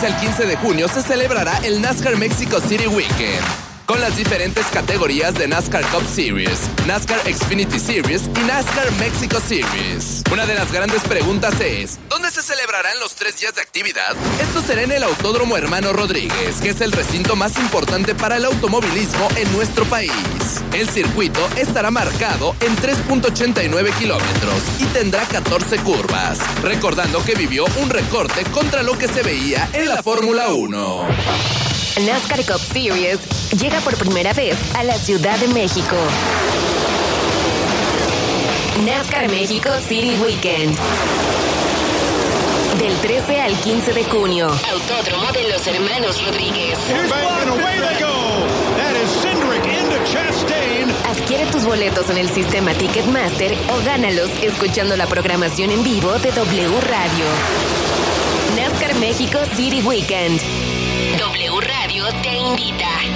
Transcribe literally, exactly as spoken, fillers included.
trece al quince de junio se celebrará el NASCAR Mexico City Weekend, con las diferentes categorías de NASCAR Cup Series, NASCAR Xfinity Series y NASCAR Mexico Series. Una de las grandes preguntas es, ¿dónde se celebrarán los tres días de actividad? Esto será en el Autódromo Hermano Rodríguez, que es el recinto más importante para el automovilismo en nuestro país. El circuito estará marcado en tres punto ochenta y nueve kilómetros y tendrá catorce curvas, recordando que vivió un recorte contra lo que se veía en la Fórmula uno. NASCAR Cup Series llega por primera vez a la Ciudad de México. NASCAR México City Weekend. Del trece al quince de junio. Autódromo de los Hermanos Rodríguez. Adquiere tus boletos en el sistema Ticketmaster o gánalos escuchando la programación en vivo de W Radio. NASCAR México City Weekend. W Radio te invita.